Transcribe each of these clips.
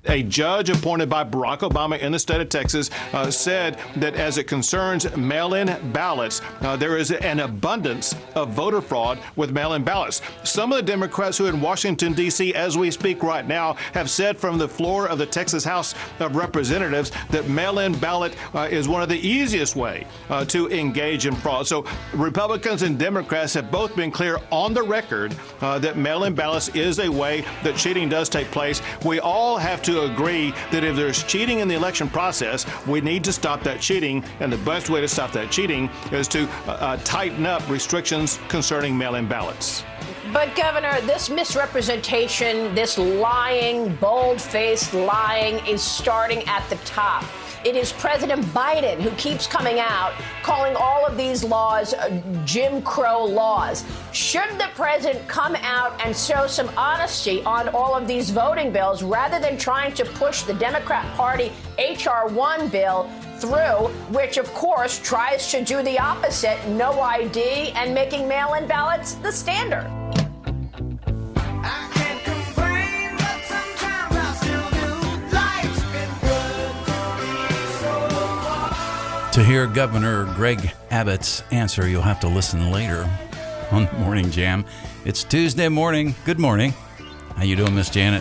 A judge appointed by Barack Obama in the state of Texas said that as it concerns mail-in ballots, there is an abundance of voter fraud with mail-in ballots. Some of the Democrats who are in Washington, D.C., as we speak right now, have said from the floor of the Texas House of Representatives that mail-in ballot is one of the easiest way to engage in fraud. So Republicans and Democrats have both been clear on the record that mail-in ballots is a way that cheating does take place. We all have to agree that if there's cheating in the election process, we need to stop that cheating, and the best way to stop that cheating is to tighten up restrictions concerning mail-in ballots. But, Governor, this misrepresentation, this lying, bold-faced lying is starting at the top. It is President Biden who keeps coming out, calling all of these laws Jim Crow laws. Should the president come out and show some honesty on all of these voting bills rather than trying to push the Democrat Party H.R. 1 bill through, which, of course, tries to do the opposite, no ID, and making mail-in ballots the standard? To hear Governor Greg Abbott's answer, you'll have to listen later on the Morning Jam. It's Tuesday morning. Good morning. How you doing, Miss Janet?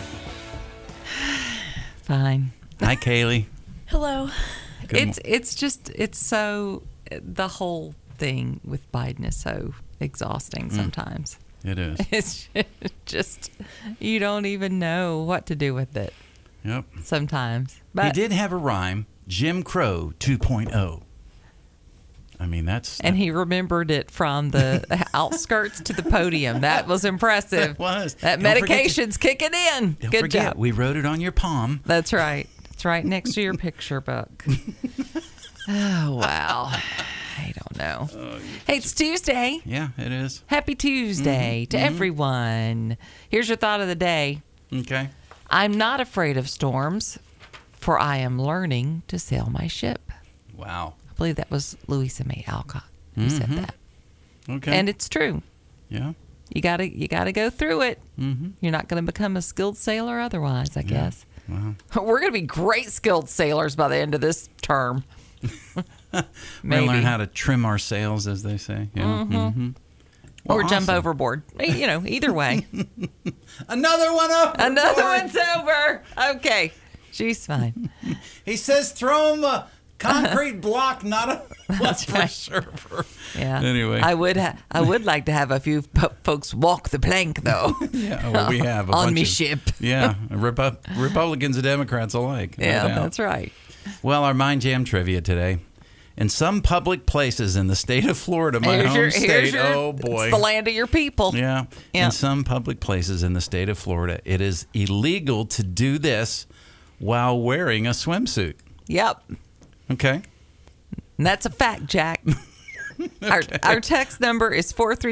Fine. Hi, Kaylee. Hello. It's so, the whole thing with Biden is so exhausting sometimes. It is. It's just, you don't even know what to do with it. Yep. Sometimes. But he did have a rhyme, Jim Crow 2.0. I mean, and he remembered it from the outskirts to the podium. That was impressive. It was. That medication's kicking in. Don't Good forget, job. we wrote it on your palm. That's right. It's right next to your picture book. Oh, wow. I don't know. Hey, it's Tuesday. Yeah, it is. Happy Tuesday to everyone. Here's your thought of the day. Okay. I'm not afraid of storms, for I am learning to sail my ship. Wow. I believe that was Louisa May Alcott who said that. Okay. And it's true. Yeah. You gotta go through it. Mm-hmm. You're not going to become a skilled sailor otherwise, I guess. Wow. We're going to be great skilled sailors by the end of this term. We're going to learn how to trim our sails, as they say. Yeah. Mm-hmm. Well, or jump overboard. You know, either way. Another one up. Another one's over. Okay. She's fine. He says throw him a concrete block, not a That's right. server. Yeah. Anyway. I would like to have a few folks walk the plank, though. Yeah, well, we have. On me ship. Yeah, Republicans and Democrats alike. No Yeah, doubt. that's right. Well, our Mind Jam trivia today. In some public places in the state of Florida, my home state, oh boy. It's the land of your people. Yeah. In some public places in the state of Florida, it is illegal to do this while wearing a swimsuit. Yep. Okay. And that's a fact, Jack. Okay. Our text number is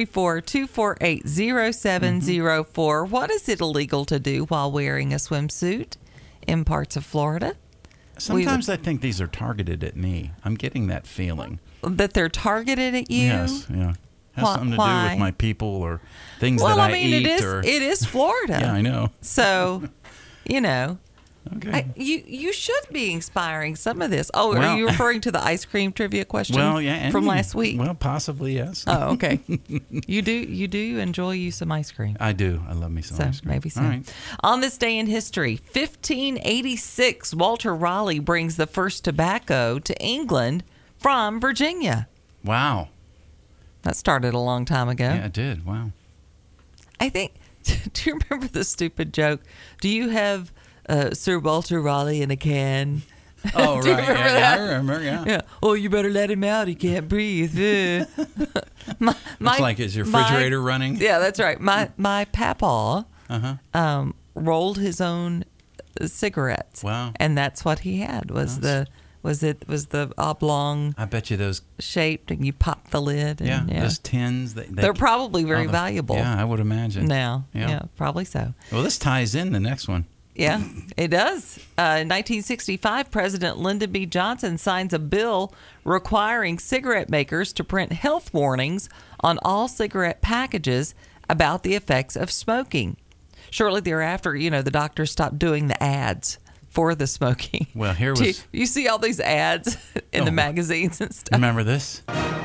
434-248-0704. What is it illegal to do while wearing a swimsuit in parts of Florida? Sometimes I think these are targeted at me. I'm getting that feeling. That they're targeted at you? Yes, yeah. Has something to do with my people or things that I eat. It is Florida. Yeah, I know. So, you know. Okay. You should be inspiring some of this. Oh, are you referring to the ice cream trivia question from last week? Well, possibly, yes. Oh, okay. You do enjoy you some ice cream. I do. I love me some ice cream. Maybe so. All right. On this day in history, 1586, Walter Raleigh brings the first tobacco to England from Virginia. Wow. That started a long time ago. Yeah, it did. Wow. I think, do you remember the stupid joke? Do you have Sir Walter Raleigh in a can? Oh, Do you right. remember Yeah, that? I remember, yeah. Oh, you better let him out. He can't breathe. It's like, is your refrigerator running? Yeah, that's right. My papa rolled his own cigarettes. Wow. And that's what he had was the oblong. I bet you those shaped, and you pop the lid. And, those tins. They're probably very valuable. Yeah, I would imagine. Now, yeah, probably so. Well, this ties in the next one. Yeah, it does. In 1965, President Lyndon B. Johnson signs a bill requiring cigarette makers to print health warnings on all cigarette packages about the effects of smoking. Shortly thereafter, the doctors stopped doing the ads for the smoking. Well, here was... You see all these ads in the magazines and stuff. Remember this?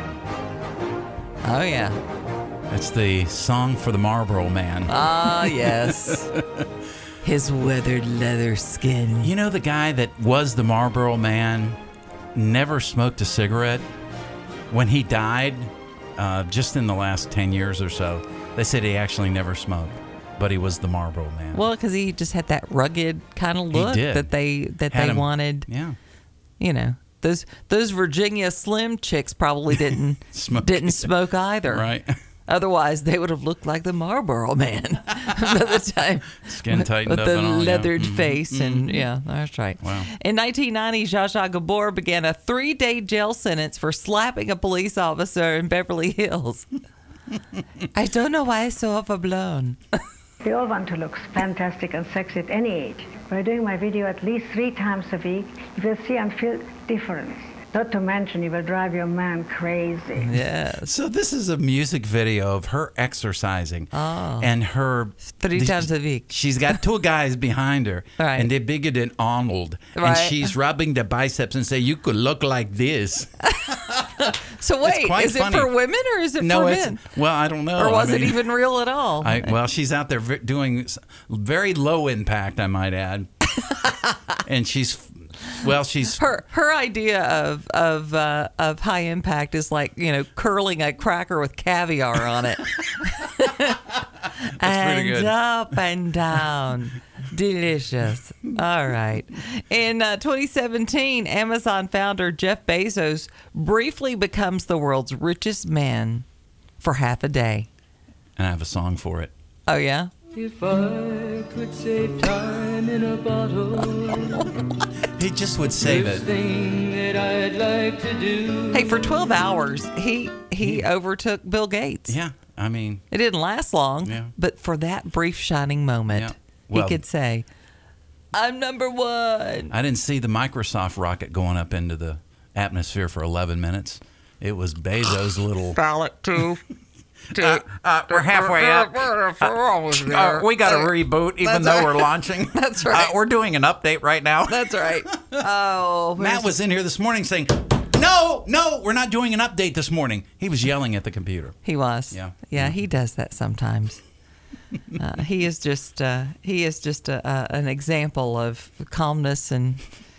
Oh, yeah. It's the song for the Marlboro Man. Ah, yes. His weathered leather skin. You know the guy that was the Marlboro Man never smoked a cigarette? When he died, just in the last 10 years or so, they said he actually never smoked, but he was the Marlboro Man. Well, because he just had that rugged kind of look that they wanted. Yeah. You know, those Virginia Slim chicks probably didn't smoke either. Right. Otherwise, they would have looked like the Marlboro Man by the time. Skin tightened with up the and all. leathered Yeah. face. And yeah, that's right. Wow. In 1990, Zsa Zsa Gabor began a 3-day jail sentence for slapping a police officer in Beverly Hills. I don't know why it's so overblown. We all want to look fantastic and sexy at any age. By doing my video at least 3 times a week, you will see and feel difference. Not to mention, you will drive your man crazy. Yeah. So this is a music video of her exercising. Oh. And her... 3 times a week. She's got 2 guys behind her. Right. And they're bigger than Arnold. Right. And she's rubbing their biceps and say, you could look like this. So wait, is funny. it for women or is it for men? Well, I don't know. Or was it even real at all? Well, she's out there doing very low impact, I might add. And she's her idea of high impact is like, you know, curling a cracker with caviar on it. That's pretty good. Up and down. Delicious. All right. In 2017, Amazon founder Jeff Bezos briefly becomes the world's richest man for half a day. And I have a song for it. Oh, yeah? If I could save time in a bottle, he just would save it. Thing that I'd like to do. Hey, for 12 hours, he overtook Bill Gates. Yeah, I mean... It didn't last long, but for that brief shining moment, he could say, I'm number 1. I didn't see the Microsoft rocket going up into the atmosphere for 11 minutes. It was Bezos' little... Ballot, too. We're halfway up. We got to reboot, even though we're launching. That's right. We're doing an update right now. That's right. Oh, Matt was in here this morning saying, "No, we're not doing an update this morning." He was yelling at the computer. He was. Yeah. He does that sometimes. He is just an example of calmness and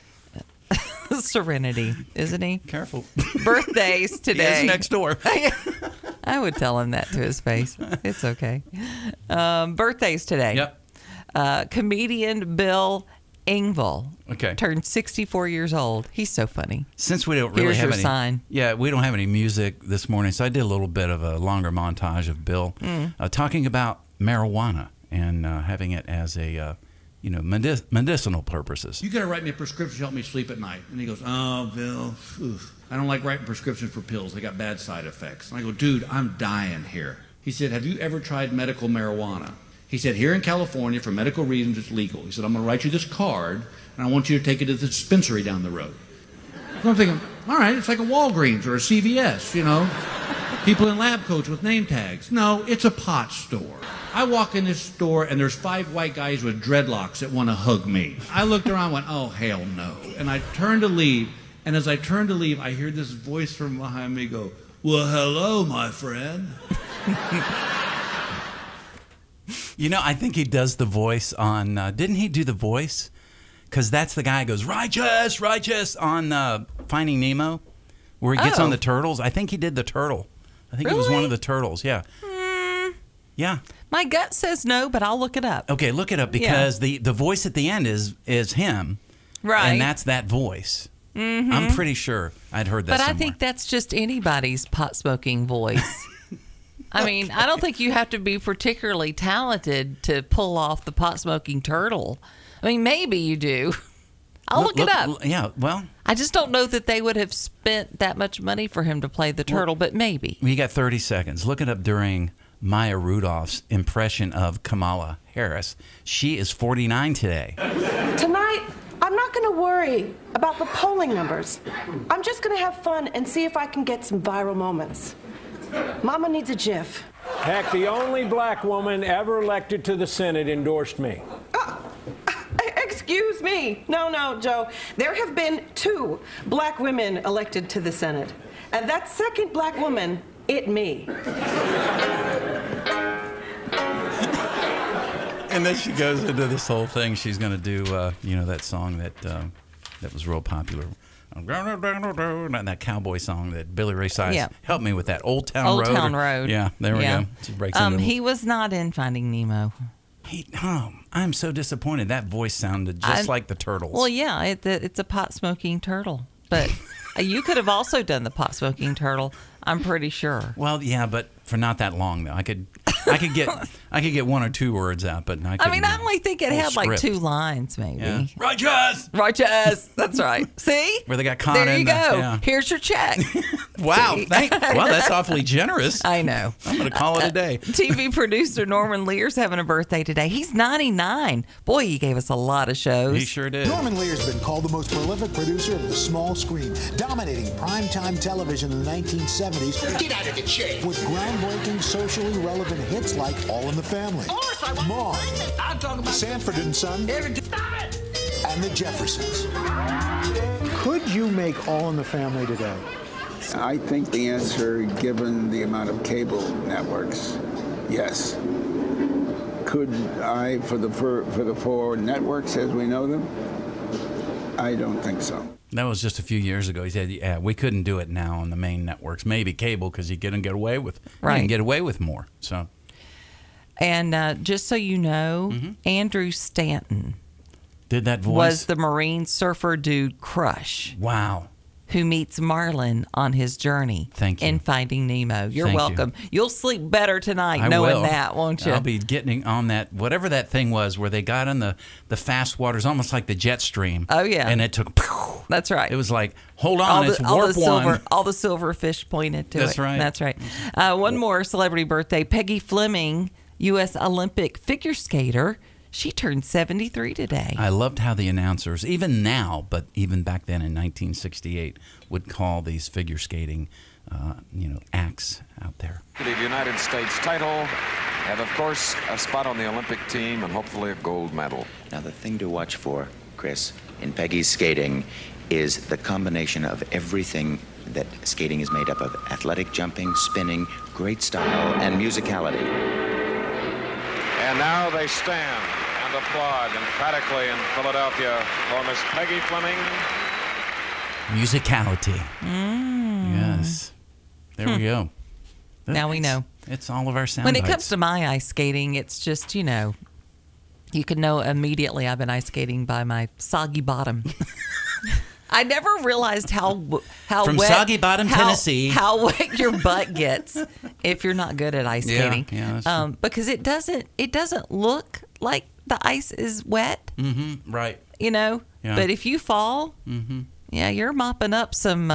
serenity, isn't he? Careful. Birthdays today. He is next door. I would tell him that to his face. It's okay. Birthdays today. Yep. Comedian Bill Engvall turned 64 years old. He's so funny. Since we don't really Here's have your any sign. Yeah, we don't have any music this morning, so I did a little bit of a longer montage of Bill talking about marijuana and having it as a medicinal purposes. You got to write me a prescription to help me sleep at night. And he goes, "Oh, Bill, I don't like writing prescriptions for pills. They got bad side effects." And I go, "Dude, I'm dying here." He said, "Have you ever tried medical marijuana?" He said, "Here in California, for medical reasons, it's legal." He said, "I'm going to write you this card, and I want you to take it to the dispensary down the road." So I'm thinking, all right, it's like a Walgreens or a CVS, you know. People in lab coats with name tags. No, it's a pot store. I walk in this store, and there's 5 white guys with dreadlocks that want to hug me. I looked around and went, oh, hell no. And I turned to leave, and as I turned to leave, I hear this voice from behind me go, "Well, hello, my friend." You know, I think he does the voice on, didn't he do the voice? Because that's the guy who goes, righteous, righteous, on Finding Nemo, where he gets on the turtles. I think he did the turtle. I think it was one of the turtles, yeah. Yeah. My gut says no, but I'll look it up. Okay, look it up, because the voice at the end is him. Right. And that's that voice. Mm-hmm. I'm pretty sure I'd heard that somewhere. I think that's just anybody's pot-smoking voice. I mean, I don't think you have to be particularly talented to pull off the pot-smoking turtle. I mean, maybe you do. I'll look it up. Yeah, well. I just don't know that they would have spent that much money for him to play the turtle, but maybe. You got 30 seconds. Look it up during Maya Rudolph's impression of Kamala Harris. She is 49 today. Tonight, I'm not going to worry about the polling numbers. I'm just going to have fun and see if I can get some viral moments. Mama needs a GIF. Heck, the only black woman ever elected to the Senate endorsed me. Excuse Excuse me. No, Joe. There have been 2 black women elected to the Senate. And that second black woman, me. And then she goes into this whole thing. She's going to do, that song that was real popular. And that cowboy song that Billy Ray Cyrus helped me with that. Old Town Road. Old Town Road. Yeah, there we go. She breaks into he was not in Finding Nemo. I'm so disappointed. That voice sounded just like the Turtles. Well, yeah, it's a pot-smoking turtle. But you could have also done the pot-smoking turtle, I'm pretty sure. Well, yeah, but for not that long, though. I could get 1 or 2 words out, but I only think it had like 2 lines, maybe. Yeah. Righteous! That's right. See? Where they got caught there in you go. Yeah. Here's your check. Wow, that's awfully generous. I know. I'm going to call it a day. TV producer Norman Lear's having a birthday today. He's 99. Boy, he gave us a lot of shows. He sure did. Norman Lear's been called the most prolific producer of the small screen, dominating primetime television in the 1970s. Get out of the chair. With groundbreaking, socially relevant hits like All in the Family, Maude, Sanford and Son, and The Jeffersons. Could you make All in the Family today? I think the answer, given the amount of cable networks, yes. Could I, for the 4 networks as we know them? I don't think so. That was just a few years ago. He said, "Yeah, we couldn't do it now on the main networks. Maybe cable, because you can get away with more." So, and just so you know, Andrew Stanton did that voice. Was the Marine surfer dude Crush? Wow. Who meets Marlin on his journey in Finding Nemo. You're welcome. You'll sleep better tonight knowing that, won't you? I'll be getting on that, whatever that thing was, where they got in the fast waters, almost like the jet stream. Oh, yeah. And it took... That's right. It was like, hold on, it's warp 1. All the silver fish pointed to it. That's right. That's right. One more celebrity birthday. Peggy Fleming, U.S. Olympic figure skater. She turned 73 today. I loved how the announcers, even now, but even back then in 1968, would call these figure skating, acts out there. The United States title, and of course, a spot on the Olympic team, and hopefully a gold medal. Now, the thing to watch for, Chris, in Peggy's skating is the combination of everything that skating is made up of: athletic jumping, spinning, great style, and musicality. And now they stand and applaud emphatically in Philadelphia for Miss Peggy Fleming. Musicality. Yes. There we go. Now we know. It's all of our sound When it bites. comes to my ice skating, it's just, you can know immediately I've been ice skating by my soggy bottom. I never realized how From wet, Soggy Bottom, Tennessee. how wet your butt gets if you're not good at ice skating. Yeah, that's because it doesn't look like the ice is wet. Mm-hmm. Right. Yeah. But if you fall, you're mopping up some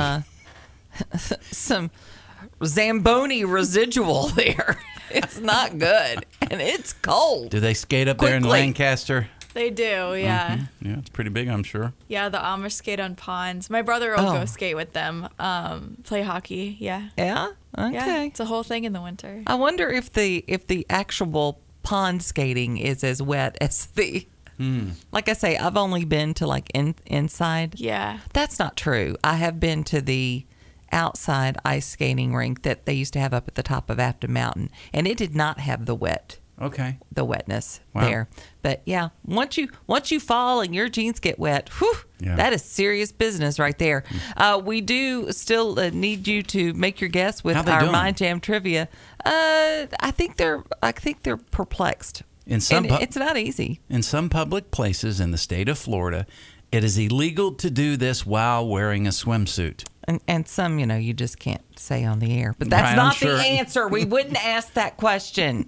Zamboni residual there. It's not good, and it's cold. Do they skate up there in Lancaster? They do, yeah. Mm-hmm. Yeah, it's pretty big, I'm sure. Yeah, the Amish skate on ponds. My brother will go skate with them, play hockey, yeah. Yeah? Okay. Yeah, it's a whole thing in the winter. I wonder if the actual pond skating is as wet as the... Like I say, I've only been to inside. Yeah. That's not true. I have been to the outside ice skating rink that they used to have up at the top of Afton Mountain, and it did not have the wetness there. But yeah, once you fall and your jeans get wet, that is serious business right there. We do still need you to make your guess with our Mind Jam trivia. I think they're perplexed. It's not easy. In some public places in the state of Florida, it is illegal to do this while wearing a swimsuit. And some, you just can't say on the air. But that's not the answer. We wouldn't ask that question.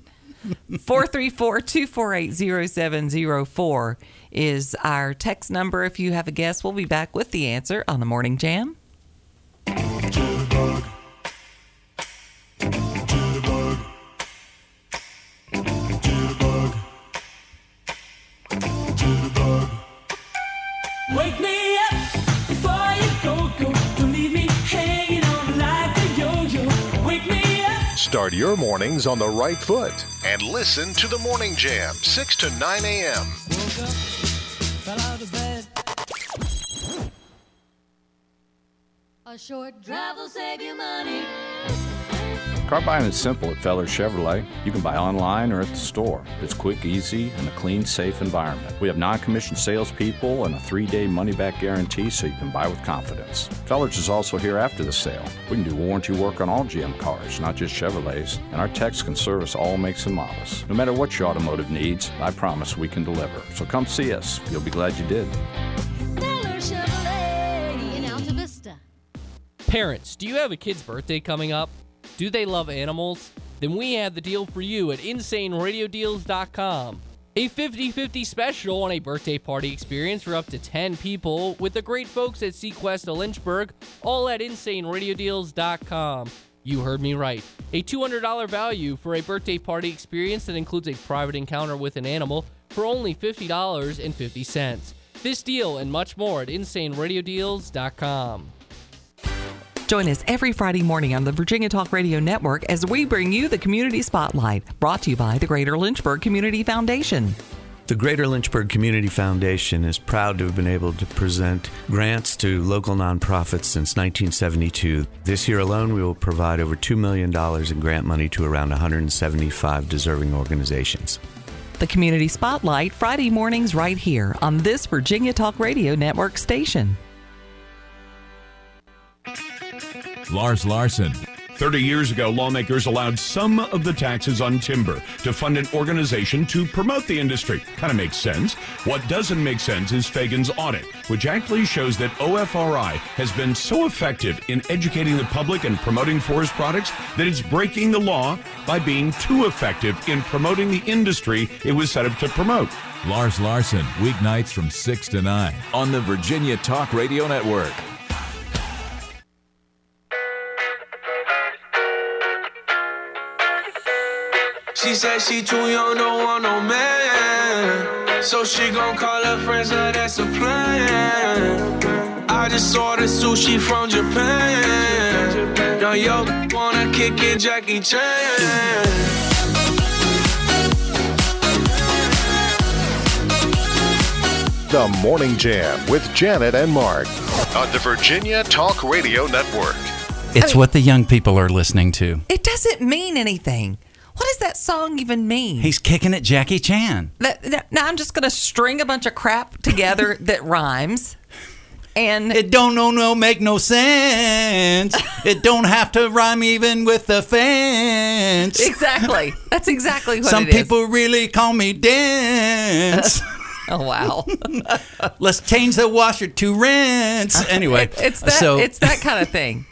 434-248-0704 is our text number. If you have a guess, we'll be back with the answer on the Morning Jam. Wake me up before you go. Don't leave me hanging on like a yo-yo. Wake me up. Start your mornings on the right foot and listen to the Morning Jam, 6 to 9 a.m. Woke up, fell out of A short drive will save you money. Car buying is simple at Feller Chevrolet. You can buy online or at the store. It's quick, easy, and a clean, safe environment. We have non-commissioned salespeople and a 3-day money-back guarantee so you can buy with confidence. Feller's is also here after the sale. We can do warranty work on all GM cars, not just Chevrolets, and our techs can service all makes and models. No matter what your automotive needs, I promise we can deliver. So come see us. You'll be glad you did. Feller Chevrolet in Alta Vista. Parents, do you have a kid's birthday coming up? Do they love animals? Then we have the deal for you at InsaneRadioDeals.com. A 50-50 special on a birthday party experience for up to 10 people with the great folks at Sequest of Lynchburg, all at InsaneRadioDeals.com. You heard me right. A $200 value for a birthday party experience that includes a private encounter with an animal for only $50.50. This deal and much more at InsaneRadioDeals.com. Join us every Friday morning on the Virginia Talk Radio Network as we bring you the Community Spotlight, brought to you by the Greater Lynchburg Community Foundation. The Greater Lynchburg Community Foundation is proud to have been able to present grants to local nonprofits since 1972. This year alone, we will provide over $2 million in grant money to around 175 deserving organizations. The Community Spotlight, Friday mornings right here on this Virginia Talk Radio Network station. Lars Larson. 30 years ago, lawmakers allowed some of the taxes on timber to fund an organization to promote the industry. Kind of makes sense. What doesn't make sense is Fagan's audit, which actually shows that OFRI has been so effective in educating the public and promoting forest products that it's breaking the law by being too effective in promoting the industry it was set up to promote. Lars Larson, weeknights from 6 to 9 on the Virginia Talk Radio Network. She said she too young, don't want no man. So she gon' call her friends, now that's a plan. I just ordered sushi from Japan. Now yo, wanna kick it, Jackie Chan. The Morning Jam with Janet and Mark on the Virginia Talk Radio Network. It's what the young people are listening to. It doesn't mean anything. What does that song even mean? He's kicking at Jackie Chan. Now I'm just going to string a bunch of crap together that rhymes. And it don't make no sense. It don't have to rhyme even with the fence. Exactly. That's exactly what Some it is. people really call me dense. Oh, wow. Let's change the washer to rinse. Anyway. It's that kind of thing.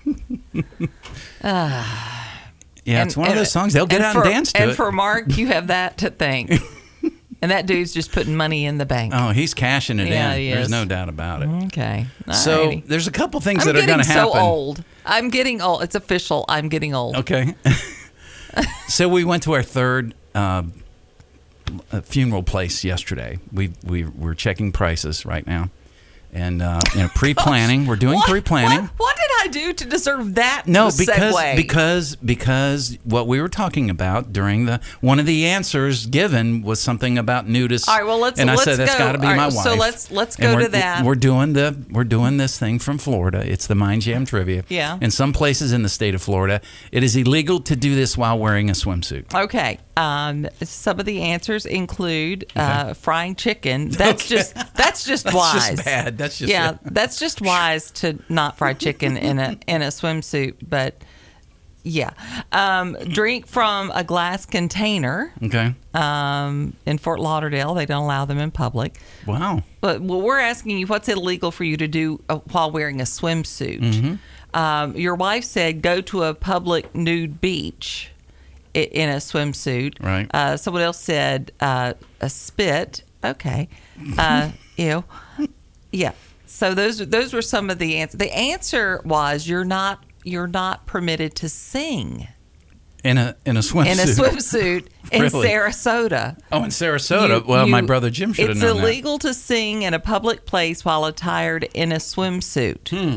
Yeah, it's one of those songs. They'll get out and dance to it. And for Mark, you have that to thank. And that dude's just putting money in the bank. Oh, he's cashing it in. He There's is. no doubt about it. Okay. So Alrighty. there's a couple things that are going to happen. I'm getting so old. I'm getting old. It's official. I'm getting old. Okay. So we went to our third funeral place yesterday. We're checking prices right now. And pre-planning. We're doing pre-planning. What did I do to deserve that? No, segue? because what we were talking about during one of the answers given was something about nudists. All right, well let's and I let's said that's go. got to be All my right, wife. So let's go to that. We're doing this thing from Florida. It's the Mind Jam trivia. Yeah. In some places in the state of Florida, it is illegal to do this while wearing a swimsuit. Okay. Some of the answers include frying chicken. That's just wise. That's just bad. That's just that's just wise to not fry chicken in a swimsuit. But yeah, drink from a glass container. Okay. In Fort Lauderdale, they don't allow them in public. Wow. But we're asking you, what's illegal for you to do while wearing a swimsuit? Mm-hmm. Your wife said go to a public nude beach in a swimsuit. Right. Someone else said a spit. Okay. Ew. Yeah. So those were some of the answers. The answer was you're not permitted to sing in a swimsuit. In a swimsuit in Really? Sarasota. Oh, in Sarasota. My brother Jim should have known that. It's illegal to sing in a public place while attired in a swimsuit.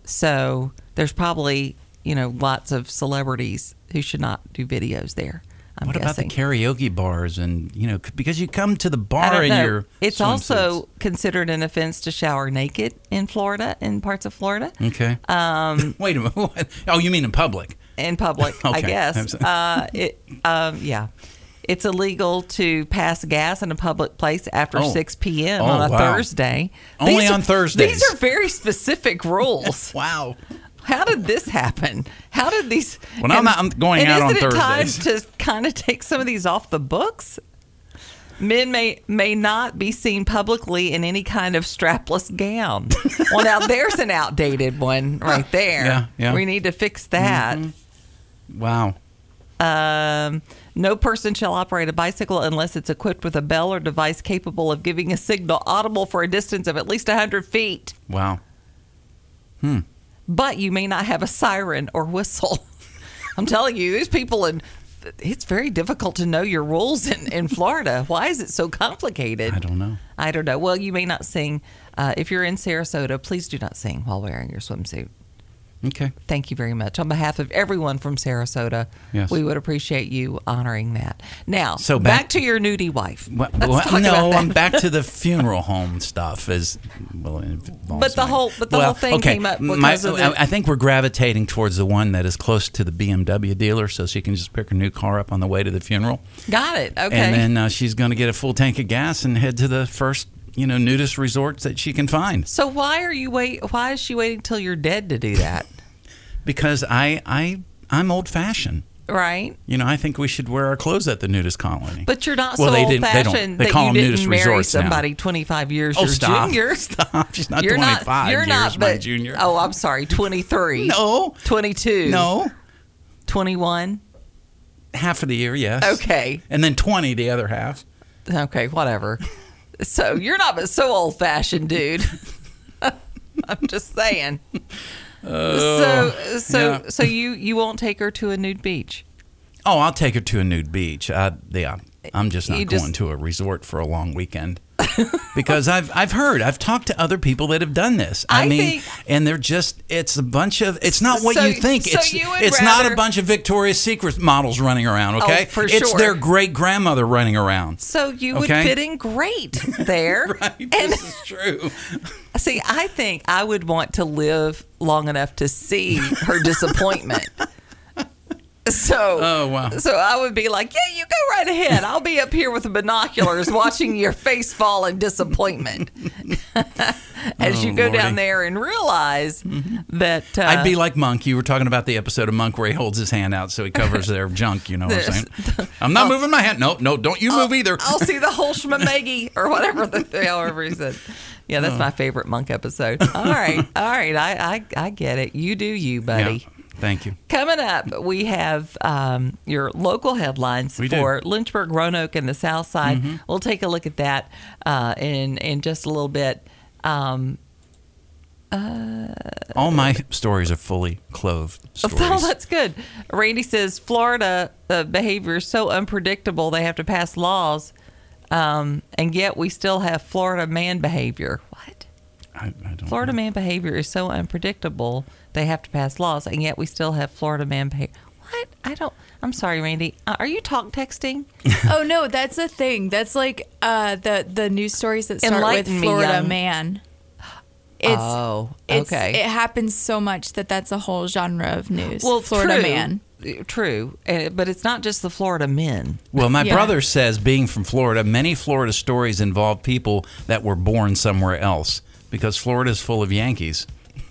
So there's probably lots of celebrities who should not do videos there. What about the guessing. karaoke bars and, because you come to the I bar don't in know. your It's swimsuits. also considered an offense to shower naked in Florida, in parts of Florida. Okay. Wait a minute. What? Oh, you mean in public? In public, I Okay. guess. Yeah. It's illegal to pass gas in a public place after 6 p.m. on a wow. Thursday. Only on Thursdays. These are very specific rules. Wow. How did this happen? How did these? Well, I'm going out on Thursdays. Isn't it time Thursdays. to kind of take some of these off the books? Men may not be seen publicly in any kind of strapless gown. Well, now there's an outdated one right there. Yeah. We need to fix that. Wow. No person shall operate a bicycle unless it's equipped with a bell or device capable of giving a signal audible for a distance of at least 100 feet. Wow. But you may not have a siren or whistle. I'm telling you, these people it's very difficult to know your rules in Florida. Why is it so complicated? I don't know. Well, you may not sing. If you're in Sarasota, please do not sing while wearing your swimsuit. Okay. Thank you very much. On behalf of everyone from Sarasota, Yes. we would appreciate you honoring that. Now, So back to your nudie wife. Well, Let's talk no, about that. I'm back to the funeral home stuff. But the whole thing came up because of the, I think we're gravitating towards the one that is close to the BMW dealer, so she can just pick her new car up on the way to the funeral. Got it. Okay. And then she's going to get a full tank of gas and head to the first, nudist resorts that she can find. So why is she waiting till you're dead to do that? Because I'm old fashioned. Right. I think we should wear our clothes at the nudist colony. But you're not Well, so they old didn't- they don't- fashioned they that call you them didn't nudist marry resorts now. somebody 25 years Oh, your stop. junior. Stop. She's not You're 25 you're years not, my but, junior. Oh, I'm sorry, 23. No. 22. No. 21. Half of the year, yes. Okay. And then 20 the other half. Okay, whatever. So you're not but so old fashioned, dude. I'm just saying. So you won't take her to a nude beach? Oh, I'll take her to a nude beach. I'm just not You going just- to a resort for a long weekend. Because I've talked to other people that have done this. I mean, and they're just, it's a bunch of, it's not what So- you think. so It's you would it's not a rather- bunch of Victoria's Secret models running around, okay? Oh, for It's sure. their great grandmother running around. So you would Okay? fit in great there. Right, this is true. See, I think I would want to live long enough to see her disappointment. So, Oh, wow. So I would be like, yeah, you go right ahead. I'll be up here with the binoculars watching your face fall in disappointment as you go Lordy. down there and realize that I'd be like Monk. You were talking about the episode of Monk where he holds his hand out so he covers their junk, you know what I'm saying? I'm not moving my hand. No, don't you move either. I'll see the whole schmamegi or whatever however he said. Yeah, that's my favorite Monk episode. All right. I get it. You do you, buddy. Yeah. Thank you. Coming up, we have your local headlines We for Lynchburg, Roanoke, and the South Side. Mm-hmm. We'll take a look at that in just a little bit. All my stories are fully clothed stories. Oh, that's good. Randy says Florida behavior is so unpredictable they have to pass laws, and yet we still have Florida man behavior. What? I don't Florida man behavior is so unpredictable they have to pass laws, and yet we still have Florida man behavior. What? I'm sorry, Randy. Are you texting? Oh no, that's a thing. That's like the news stories that start Enlighten with me, Florida young- man. Okay. It happens so much that's a whole genre of news. Well, Florida true, man. True, but it's not just the Florida men. Well, my Yeah. brother says, being from Florida, many Florida stories involve people that were born somewhere else because Florida is full of Yankees.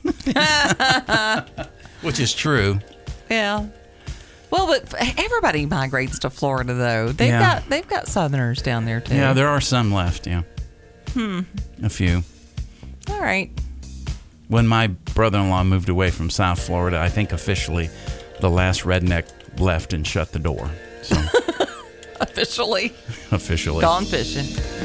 Which is true. Yeah. Well, but everybody migrates to Florida, though. They've got Southerners down there too. Yeah, there are some left, yeah. A few. All right. When my brother-in-law moved away from South Florida, I think officially the last redneck left and shut the door. So Officially. Gone fishing.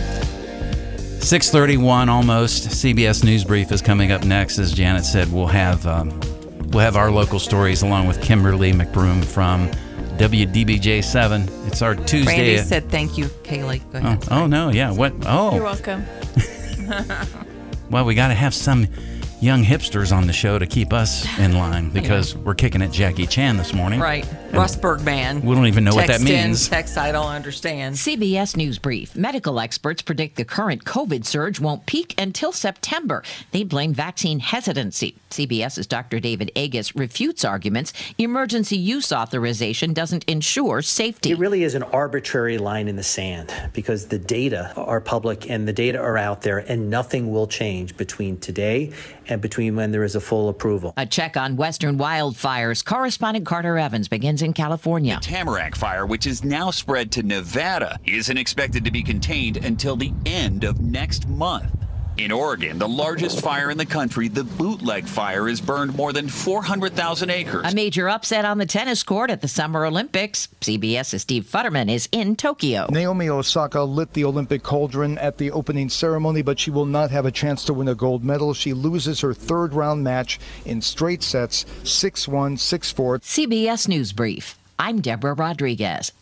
6:31 almost. CBS News Brief is coming up next. As Janet said, we'll have our local stories along with Kimberly McBroom from WDBJ7. It's our Tuesday. Randy said thank you, Kaylee. Go ahead. Oh no, yeah. What? Oh, You're welcome. well, we got to have some young hipsters on the show to keep us in line because we're kicking at Jackie Chan this morning. Right. Rustburg man. We don't even know what that Text in, means. Text, I don't understand. CBS News Brief. Medical experts predict the current COVID surge won't peak until September. They blame vaccine hesitancy. CBS's Dr. David Agus refutes arguments emergency use authorization doesn't ensure safety. It really is an arbitrary line in the sand because the data are public and the data are out there, and nothing will change between today and between when there is a full approval. A check on western wildfires. Correspondent Carter Evans begins in California. The Tamarack fire, which is now spread to Nevada, isn't expected to be contained until the end of next month. In Oregon, the largest fire in the country, the Bootleg Fire, has burned more than 400,000 acres. A major upset on the tennis court at the Summer Olympics. CBS's Steve Futterman is in Tokyo. Naomi Osaka lit the Olympic cauldron at the opening ceremony, but she will not have a chance to win a gold medal. She loses her third-round match in straight sets, 6-1, 6-4. CBS News Brief. I'm Deborah Rodriguez.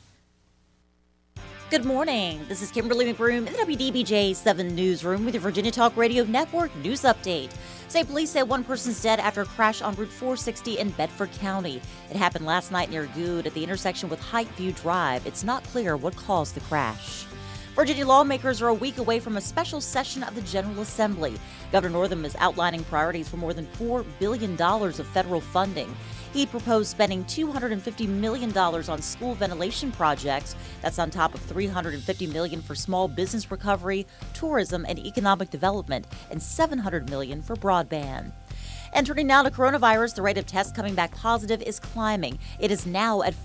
Good morning. This is Kimberly McBroom in the WDBJ 7 newsroom with your Virginia Talk Radio Network news update. State police say one person's dead after a crash on Route 460 in Bedford County. It happened last night near Good at the intersection with Heightview Drive. It's not clear what caused the crash. Virginia lawmakers are a week away from a special session of the General Assembly. Governor Northam is outlining priorities for more than $4 billion of federal funding. He proposed spending $250 million on school ventilation projects. That's on top of $350 million for small business recovery, tourism, and economic development, and $700 million for broadband. And turning now to coronavirus, the rate of tests coming back positive is climbing. It is now at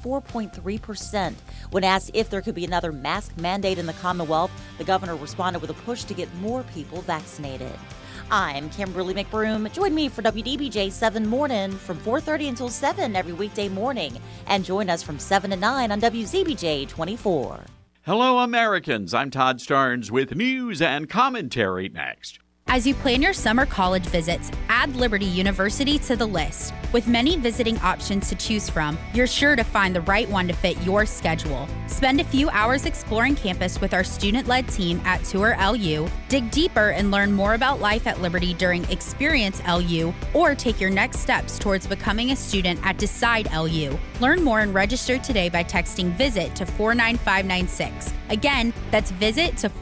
4.3%. When asked if there could be another mask mandate in the Commonwealth, the governor responded with a push to get more people vaccinated. I'm Kimberly McBroom. Join me for WDBJ 7 Morning from 4:30 until 7 every weekday morning. And join us from 7 to 9 on WZBJ 24. Hello, Americans. I'm Todd Starnes with news and commentary next. As you plan your summer college visits, add Liberty University to the list. With many visiting options to choose from, you're sure to find the right one to fit your schedule. Spend a few hours exploring campus with our student-led team at Tour LU, dig deeper and learn more about life at Liberty during Experience LU, or take your next steps towards becoming a student at Decide LU. Learn more and register today by texting VISIT to 49596. Again, that's VISIT to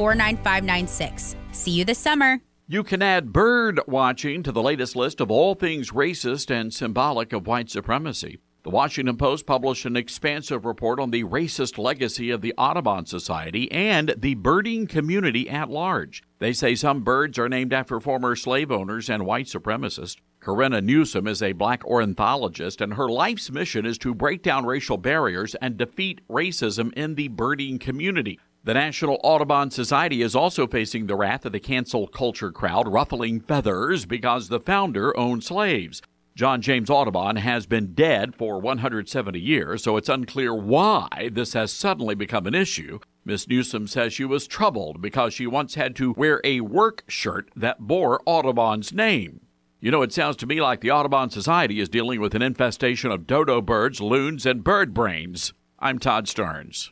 49596. See you this summer. You can add bird watching to the latest list of all things racist and symbolic of white supremacy. The Washington Post published an expansive report on the racist legacy of the Audubon Society and the birding community at large. They say some birds are named after former slave owners and white supremacists. Corinna Newsom is a black ornithologist, and her life's mission is to break down racial barriers and defeat racism in the birding community. The National Audubon Society is also facing the wrath of the cancel culture crowd, ruffling feathers because the founder owned slaves. John James Audubon has been dead for 170 years, so it's unclear why this has suddenly become an issue. Miss Newsom says she was troubled because she once had to wear a work shirt that bore Audubon's name. You know, it sounds to me like the Audubon Society is dealing with an infestation of dodo birds, loons, and bird brains. I'm Todd Starnes.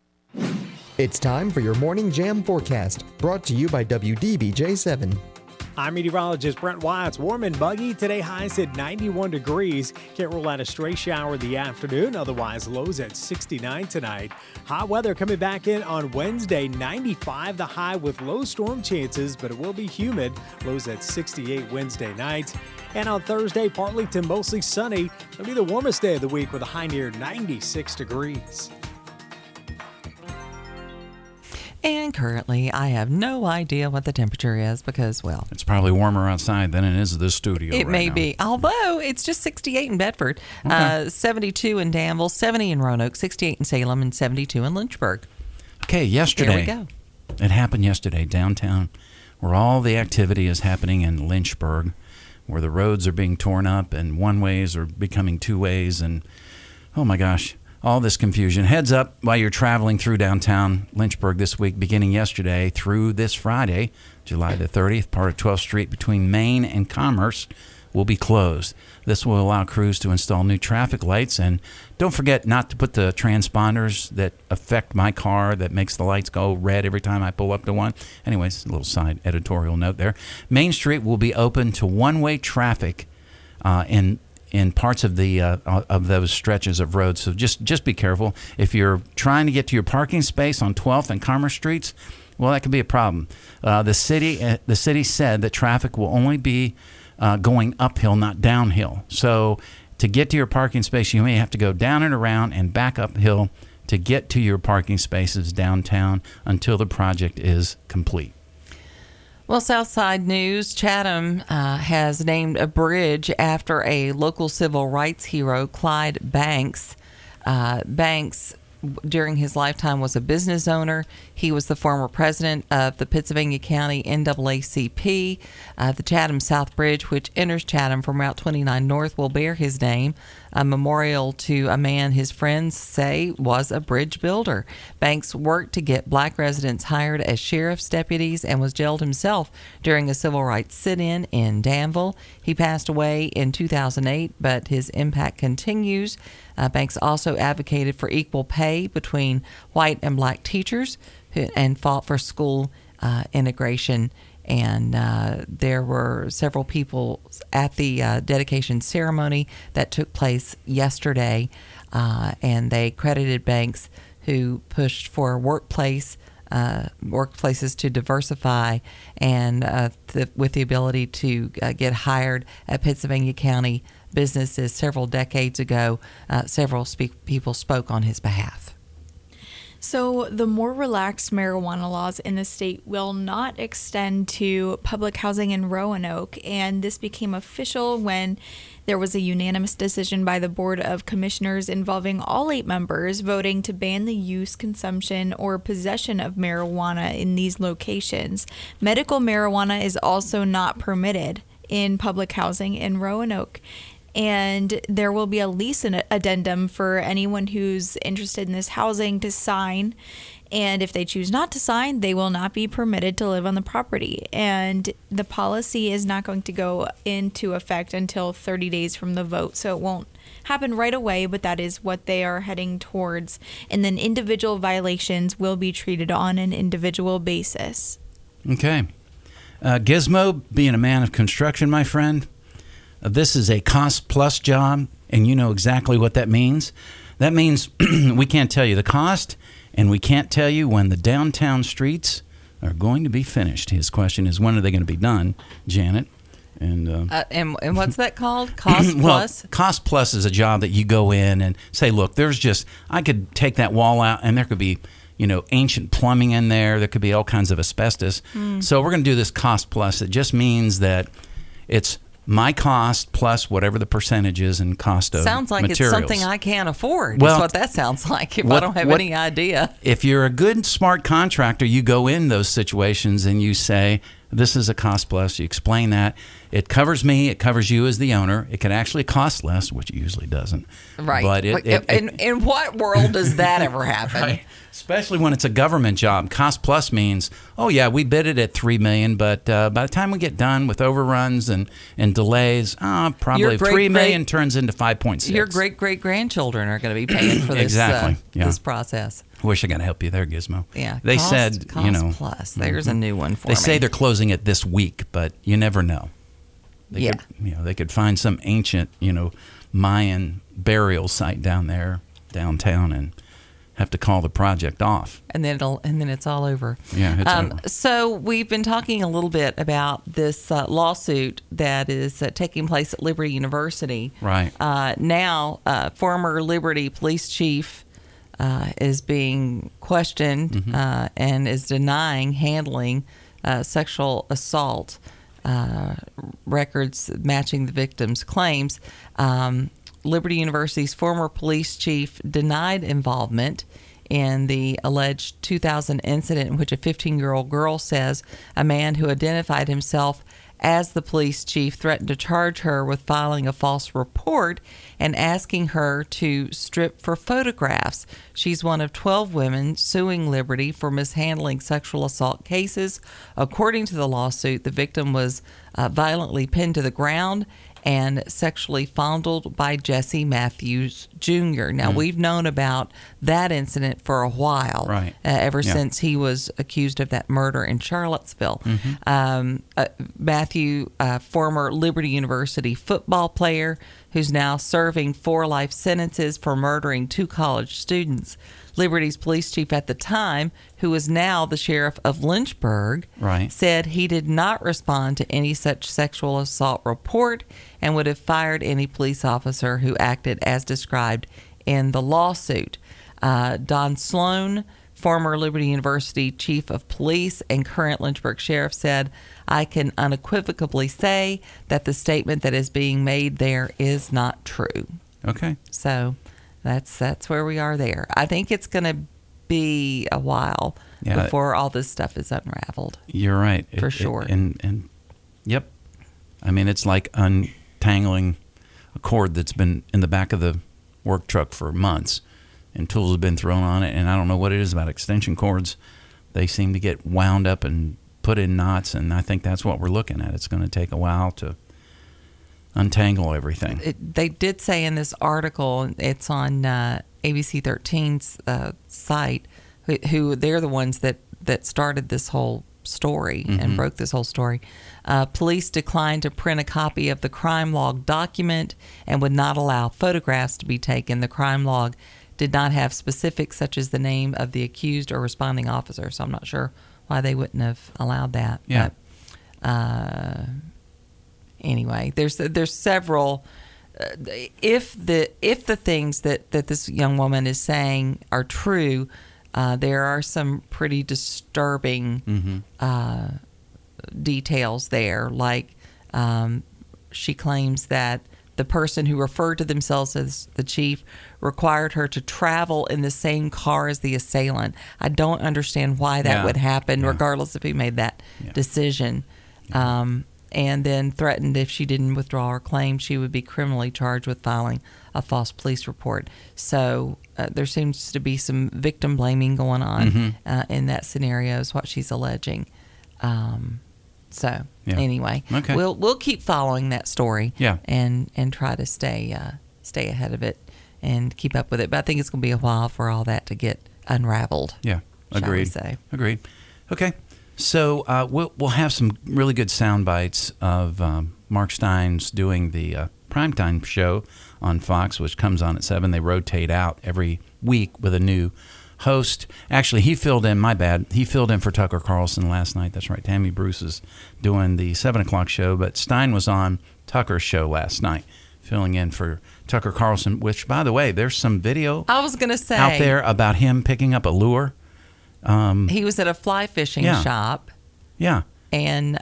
It's time for your Morning Jam forecast, brought to you by WDBJ 7. I'm meteorologist Brent Watts. Warm and buggy. Today highs at 91 degrees. Can't rule out a stray shower in the afternoon. Otherwise, lows at 69 tonight. Hot weather coming back in on Wednesday. 95 the high with low storm chances, but it will be humid. Lows at 68 Wednesday night. And on Thursday, partly to mostly sunny. It'll be the warmest day of the week with a high near 96 degrees. And currently, I have no idea what the temperature is because, well... It's probably warmer outside than it is this studio It right may now. be. Although, it's just 68 in Bedford, Okay. 72 in Danville, 70 in Roanoke, 68 in Salem, and 72 in Lynchburg. Okay, yesterday. There we go. It happened yesterday downtown, where all the activity is happening in Lynchburg, where the roads are being torn up and one-ways are becoming two-ways, and, oh my gosh, all this confusion. Heads up while you're traveling through downtown Lynchburg this week, beginning yesterday through this Friday, July the 30th, part of 12th Street between Main and Commerce will be closed. This will allow crews to install new traffic lights, and don't forget not to put the transponders that affect my car that makes the lights go red every time I pull up to one. Anyways, a little side editorial note there. Main Street will be open to one-way traffic in parts of the of those stretches of road. So just be careful. If you're trying to get to your parking space on 12th and Commerce Streets, well, that could be a problem. The city said that traffic will only be going uphill, not downhill. So to get to your parking space, you may have to go down and around and back uphill to get to your parking spaces downtown until the project is complete. Well, Southside News, Chatham has named a bridge after a local civil rights hero, Clyde Banks. Banks, during his lifetime, was a business owner. He was the former president of the Pittsylvania County NAACP. The Chatham South Bridge, which enters Chatham from Route 29 North, will bear his name, a memorial to a man his friends say was a bridge builder. Banks worked to get black residents hired as sheriff's deputies and was jailed himself during a civil rights sit-in in Danville. He passed away in 2008, but his impact continues. Banks also advocated for equal pay between white and black teachers and fought for school integration. And there were several people at the dedication ceremony that took place yesterday, and they credited Banks, who pushed for workplaces to diversify and with the ability to get hired at Pittsylvania County businesses several decades ago. Several people spoke on his behalf. So the more relaxed marijuana laws in the state will not extend to public housing in Roanoke, and this became official when there was a unanimous decision by the Board of Commissioners involving all 8 members voting to ban the use, consumption, or possession of marijuana in these locations. Medical marijuana is also not permitted in public housing in Roanoke. And there will be a lease addendum for anyone who's interested in this housing to sign. And if they choose not to sign, they will not be permitted to live on the property. And the policy is not going to go into effect until 30 days from the vote. So it won't happen right away, but that is what they are heading towards. And then individual violations will be treated on an individual basis. Okay. Gizmo, being a man of construction, my friend, this is a cost-plus job, and you know exactly what that means. That means we can't tell you the cost, and we can't tell you when the downtown streets are going to be finished. His question is, when are they going to be done, Janet? And what's that called? Cost plus? Well, cost plus is a job that you go in and say, look, I could take that wall out, and there could be, ancient plumbing in there. There could be all kinds of asbestos. So we're going to do this cost plus. It just means that it's my cost plus whatever the percentage is in cost of sounds like materials. It's something I can't afford. Well, That's what that sounds like I don't have any idea. If you're a good, smart contractor, you go in those situations and you say, this is a cost plus. You explain that. It covers me. It covers you as the owner. It can actually cost less, which it usually doesn't. Right. But in what world does that ever happen? Right. Especially when it's a government job. Cost plus means, oh, yeah, we bid it at $3 million, but by the time we get done with overruns and delays, probably $3 million turns into 5.6. Your great-great-grandchildren are going to be paying for this, exactly. This process. I wish I could help you there, Gizmo. Yeah. They said, cost plus. There's a new one for me. They say they're closing it this week, but you never know. They could find some ancient, Mayan burial site downtown, and have to call the project off. And then it's all over. Yeah. So we've been talking a little bit about this lawsuit that is taking place at Liberty University. Right. Now, former Liberty police chief is being questioned and is denying handling sexual assault records matching the victim's claims. Liberty University's former police chief denied involvement in the alleged 2000 incident in which a 15-year-old girl says a man who identified himself as the police chief threatened to charge her with filing a false report and asking her to strip for photographs. She's one of 12 women suing Liberty for mishandling sexual assault cases. According to the lawsuit, the victim was violently pinned to the ground and sexually fondled by Jesse Matthews Jr. Now, we've known about that incident for a while, Right. Ever Yeah. since he was accused of that murder in Charlottesville. Matthew, former Liberty University football player who's now serving 4 life sentences for murdering 2 college students. Liberty's police chief at the time, who is now the sheriff of Lynchburg, Right. said he did not respond to any such sexual assault report and would have fired any police officer who acted as described in the lawsuit. Don Sloan, former Liberty University chief of police and current Lynchburg sheriff, said, "I can unequivocally say that the statement that is being made there is not true." Okay. So that's where we are there. I think it's going to be a while before all this stuff is unraveled. You're right. For sure. And yep. I mean, it's like untangling a cord that's been in the back of the work truck for months, and tools have been thrown on it. And I don't know what it is about extension cords. They seem to get wound up and put in knots, and I think that's what we're looking at. It's going to take a while to untangle everything. They did say in this article, it's on ABC 13's site, who they're the ones that started this whole story and broke this whole story. Police declined to print a copy of the crime log document and would not allow photographs to be taken. The crime log did not have specifics such as the name of the accused or responding officer, so I'm not sure why they wouldn't have allowed that. Yeah. But, anyway, there's several. If the things that this young woman is saying are true, there are some pretty disturbing details there. Like she claims that the person who referred to themselves as the chief required her to travel in the same car as the assailant. I don't understand why that would happen, regardless if he made that decision. And then threatened if she didn't withdraw her claim, she would be criminally charged with filing a false police report. So there seems to be some victim blaming going on in that scenario, is what she's alleging. Anyway, Okay. we'll keep following that story, Yeah. and try to stay ahead of it and keep up with it. But I think it's going to be a while for all that to get unraveled. Yeah, shall we agreed. say. Agreed. Okay, so we'll have some really good sound bites of Mark Stein's doing the primetime show on Fox, which comes on at 7. They rotate out every week with a new host. Actually, he filled in, my bad, he filled in for Tucker Carlson last night. That's right, Tammy Bruce is doing the 7 o'clock show, but Stein was on Tucker's show last night, filling in for Tucker Carlson, which, by the way, there's some video I was going to say out there about him picking up a lure. He was at a fly fishing shop. Yeah. And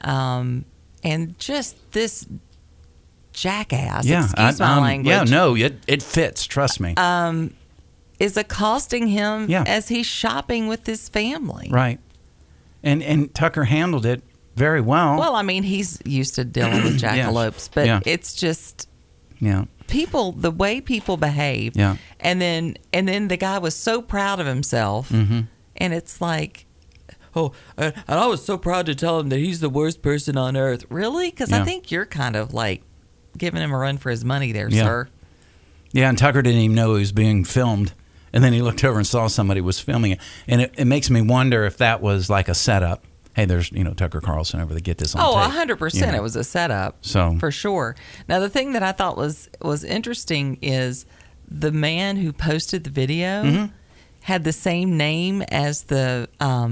just this jackass, Yeah. excuse my language. Yeah, no, it fits, trust me. Is accosting him as he's shopping with his family. Right. And Tucker handled it very well. Well, I mean, he's used to dealing with jackalopes, but it's just people, the way people behave. Yeah. And then the guy was so proud of himself, and it's like, oh, and I was so proud to tell him that he's the worst person on earth. Really? Because I think you're kind of like giving him a run for his money there, sir. Yeah, and Tucker didn't even know he was being filmed. And then he looked over and saw somebody was filming it. And it makes me wonder if that was like a setup. Hey, there's, Tucker Carlson over to get this on tape. 100% it was a setup. So for sure. Now, the thing that I thought was interesting is the man who posted the video had the same name as the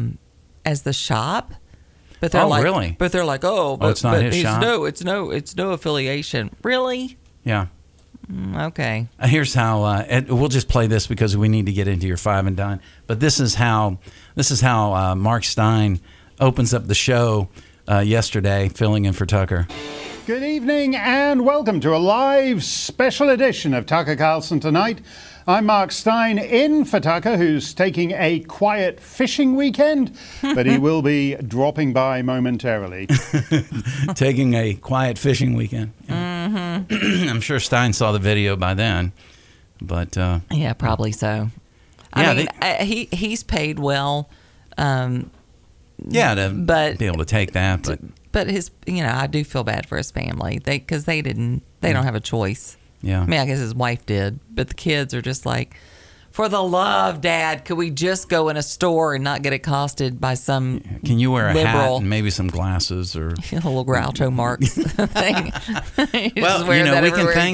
shop. But they're like, really? But they're like, but it's not his shop? It's no affiliation. Really? Yeah. Okay. Here's how. And we'll just play this because we need to get into your 5 and dine. But this is how Mark Stein opens up the show yesterday, filling in for Tucker. Good evening and welcome to a live special edition of Tucker Carlson Tonight. I'm Mark Stein in for Tucker, who's taking a quiet fishing weekend, but he will be dropping by momentarily. Taking a quiet fishing weekend. I'm sure Stein saw the video by then, but yeah, probably so. I mean, he's paid well. To be able to take that, but his, I do feel bad for his family. They They don't have a choice. Yeah. I mean, I guess his wife did, but the kids are just like, for the love, Dad, could we just go in a store and not get accosted by some Can you wear a liberal hat and maybe some glasses or a little Groucho Marx thing? Well, you know,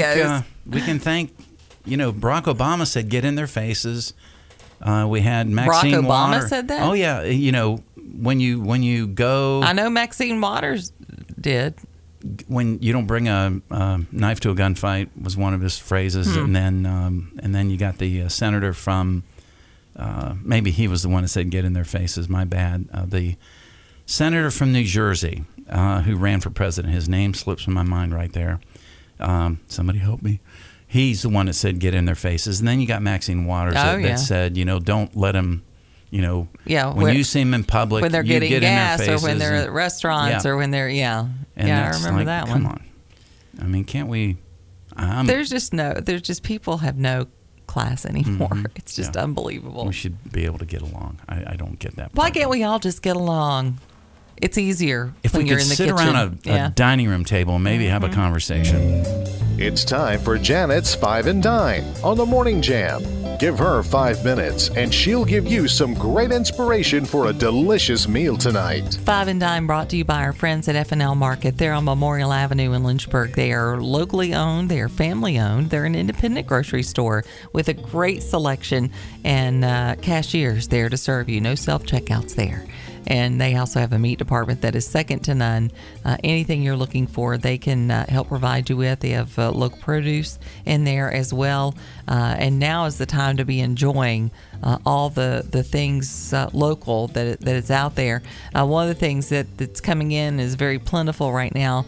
we can thank, you know, Barack Obama said get in their faces. We had Maxine Barack Obama Waters. said that? Oh yeah, you know, when you go, I know Maxine Waters did. When you don't bring a knife to a gunfight was one of his phrases, and then you got the senator from maybe he was the one that said get in their faces. My bad. The senator from New Jersey who ran for president. His name slips from my mind right there. Somebody help me. He's the one that said get in their faces, and then you got Maxine Waters that said, you know, don't let him. You know, when you see them in public, when they're you getting get gas, in their or faces when they're at restaurants, or when they're And I remember like, that come one. on. I mean, can't we? There's just people have no class anymore. It's just unbelievable. We should be able to get along. I don't get that. Why can't we all just get along? It's easier If when we you're could in the sit kitchen. around a dining room table and maybe have a conversation. It's time for Janet's 5 and Dine on the Morning Jam. Give her 5 minutes and she'll give you some great inspiration for a delicious meal tonight. 5 and Dime brought to you by our friends at F&L Market. They're on Memorial Avenue in Lynchburg. They are locally owned. They are family owned. They're an independent grocery store with a great selection and cashiers there to serve you. No self-checkouts there. And they also have a meat department that is second to none. Anything you're looking for, they can help provide you with. They have local produce in there as well. And now is the time to be enjoying all the things local that is out there. One of the things that's coming in is very plentiful right now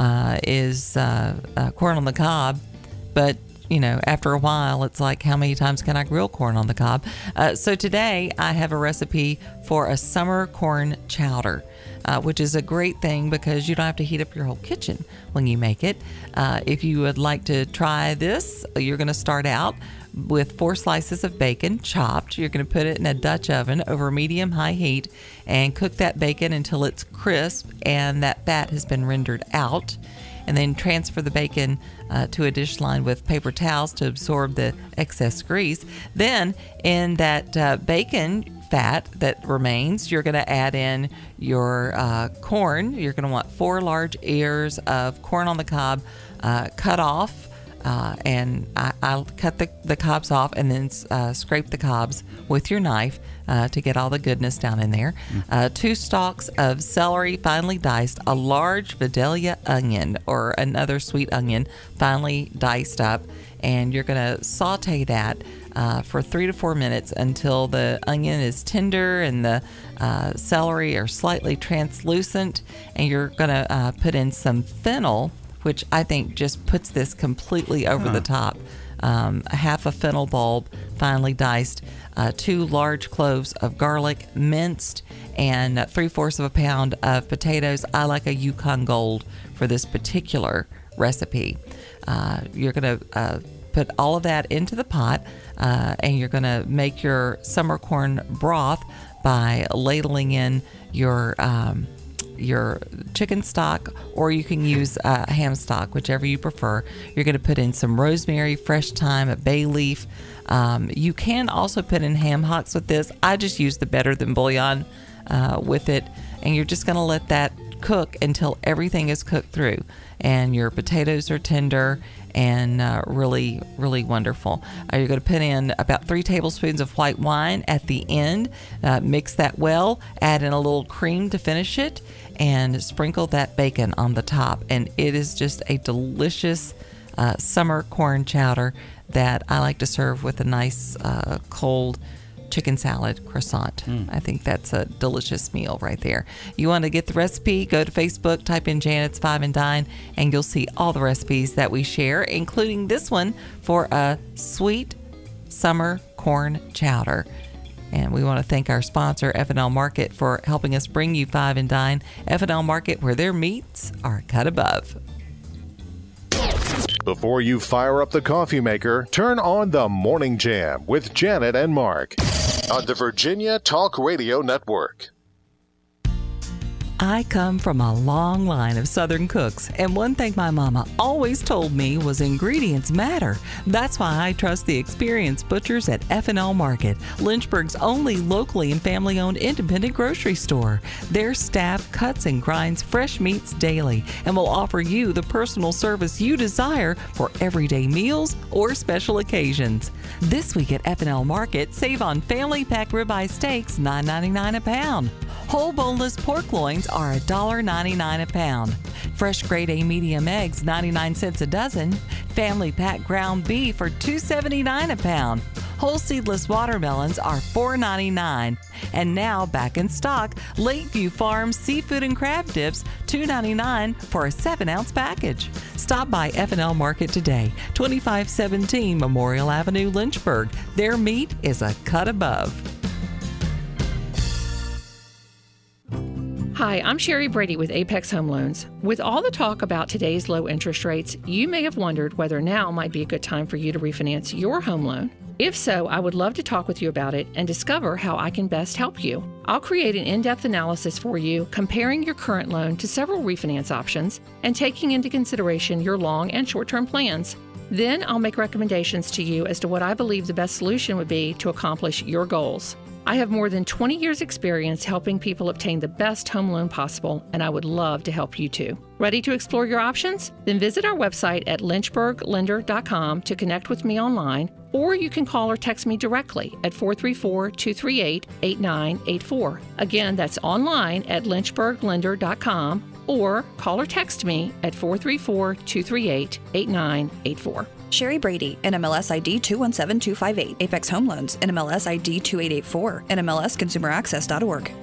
is corn on the cob. But you know, after a while, it's like, how many times can I grill corn on the cob? So today, I have a recipe for a summer corn chowder, which is a great thing because you don't have to heat up your whole kitchen when you make it. If you would like to try this, you're going to start out with 4 slices of bacon chopped. You're going to put it in a Dutch oven over medium-high heat and cook that bacon until it's crisp and that fat has been rendered out. And then transfer the bacon to a dish lined with paper towels to absorb the excess grease. Then in that bacon fat that remains, you're going to add in your corn. You're going to want 4 large ears of corn on the cob cut off. And I'll cut the cobs off and then scrape the cobs with your knife to get all the goodness down in there. 2 stalks of celery finely diced, a large Vidalia onion or another sweet onion finely diced up, and you're going to saute that for 3 to 4 minutes until the onion is tender and the celery are slightly translucent, and you're going to put in some fennel, which I think just puts this completely over the top. Half a fennel bulb, finely diced, 2 large cloves of garlic, minced, and 3/4 of a pound of potatoes. I like a Yukon Gold for this particular recipe. You're going to put all of that into the pot, and you're going to make your summer corn broth by ladling in your chicken stock, or you can use ham stock, whichever you prefer. You're going to put in some rosemary, fresh thyme, a bay leaf. You can also put in ham hocks with this. I just use the better than bouillon with it, and you're just going to let that cook until everything is cooked through and your potatoes are tender and really, really wonderful. You're going to put in about 3 tablespoons of white wine at the end. Mix that well, add in a little cream to finish it, and sprinkle that bacon on the top. And it is just a delicious summer corn chowder that I like to serve with a nice cold chicken salad croissant. I think that's a delicious meal right there. You want to get the recipe, go to Facebook, type in Janet's 5 and Dine, and you'll see all the recipes that we share, including this one for a sweet summer corn chowder. And we want to thank our sponsor, F&L Market, for helping us bring you 5 and Dine. F&L Market, where their meats are cut above. Before you fire up the coffee maker, turn on the Morning Jam with Janet and Mark on the Virginia Talk Radio Network. I come from a long line of Southern cooks, and one thing my mama always told me was ingredients matter. That's why I trust the experienced butchers at F&L Market, Lynchburg's only locally and family-owned independent grocery store. Their staff cuts and grinds fresh meats daily and will offer you the personal service you desire for everyday meals or special occasions. This week at F&L Market, save on family pack ribeye steaks, $9.99 a pound. Whole boneless pork loins are $1.99 a pound. Fresh grade A medium eggs, 99 cents a dozen. Family pack ground beef are $2.79 a pound. Whole seedless watermelons are $4.99. And now, back in stock, Lakeview Farms seafood and crab dips, $2.99 for a 7-ounce package. Stop by F&L Market today, 2517 Memorial Avenue, Lynchburg. Their meat is a cut above. Hi, I'm Sherry Brady with Apex Home Loans. With all the talk about today's low interest rates, you may have wondered whether now might be a good time for you to refinance your home loan. If so, I would love to talk with you about it and discover how I can best help you. I'll create an in-depth analysis for you, comparing your current loan to several refinance options and taking into consideration your long and short-term plans. Then I'll make recommendations to you as to what I believe the best solution would be to accomplish your goals. I have more than 20 years experience helping people obtain the best home loan possible, and I would love to help you too. Ready to explore your options? Then visit our website at lynchburglender.com to connect with me online, or you can call or text me directly at 434-238-8984. Again, that's online at lynchburglender.com, or call or text me at 434-238-8984. Sherry Brady, NMLS ID 217258, Apex Home Loans, NMLS ID 2884, NMLSConsumerAccess.org.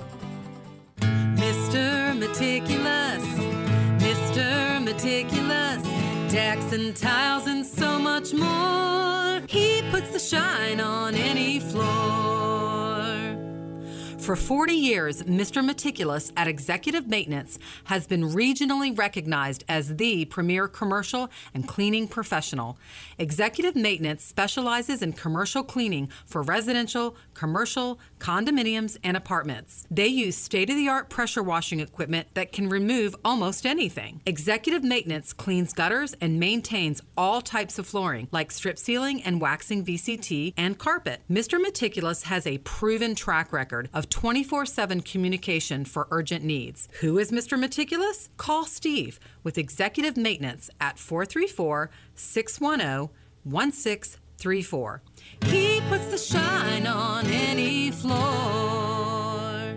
Mr. Meticulous, Mr. Meticulous, decks and tiles and so much more. He puts the shine on any floor. For 40 years, Mr. Meticulous at Executive Maintenance has been regionally recognized as the premier commercial and cleaning professional. Executive Maintenance specializes in commercial cleaning for residential, commercial, condominiums, and apartments. They use state-of-the-art pressure washing equipment that can remove almost anything. Executive Maintenance cleans gutters and maintains all types of flooring, like strip sealing and waxing VCT and carpet. Mr. Meticulous has a proven track record of 24/7 communication for urgent needs. Who is Mr. Meticulous? Call Steve with Executive Maintenance at 434-610-1634. He puts the shine on any floor.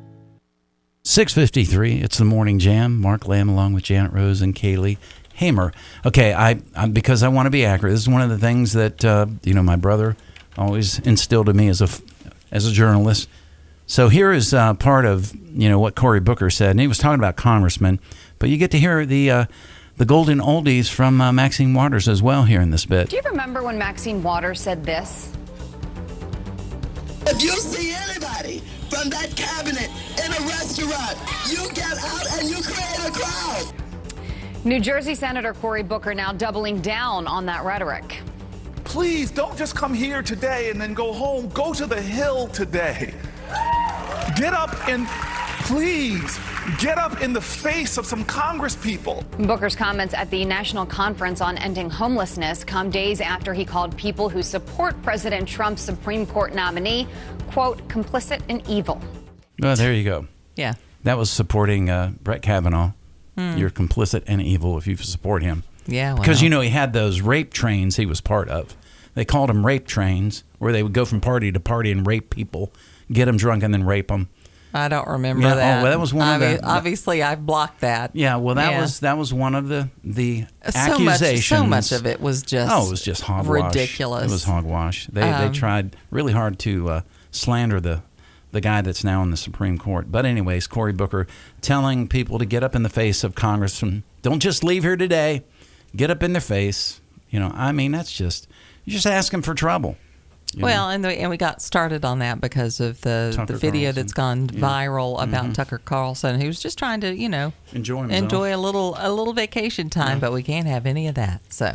6:53. It's the Morning Jam. Mark Lamb along with Janet Rose and Kaylee Hamer. Okay, I because I want to be accurate. This is one of the things that my brother always instilled in me as a journalist. So here is part of what Cory Booker said, and he was talking about congressmen, but you get to hear the golden oldies from Maxine Waters as well here in this bit. Do you remember when Maxine Waters said this? If you see anybody from that cabinet in a restaurant, you get out and you create a crowd. New Jersey Senator Cory Booker now doubling down on that rhetoric. Please don't just come here today and then go home. Go to the Hill today. Get up and please get up in the face of some Congress people. Booker's comments at the National Conference on Ending Homelessness come days after he called people who support President Trump's Supreme Court nominee, quote, complicit in evil. Well, there you go. Yeah. That was supporting Brett Kavanaugh. You're complicit and evil if you support him. Yeah, well. Because, he had those rape trains he was part of. They called them rape trains, where they would go from party to party and rape people, get them drunk, and then rape them. I don't remember that. Oh, well, that was one of the... Obviously, I've blocked that. Yeah, well, that was one of the accusations. So much of it was just... Oh, it was just hogwash. Ridiculous. It was hogwash. They tried really hard to slander the guy that's now in the Supreme Court. But anyways, Cory Booker telling people to get up in the face of Congress and don't just leave here today. Get up in their face. That's just... You're just asking for trouble. Well, and we got started on that because of the video that's gone viral about Tucker Carlson, who's just trying to, enjoy a little vacation time, but we can't have any of that. So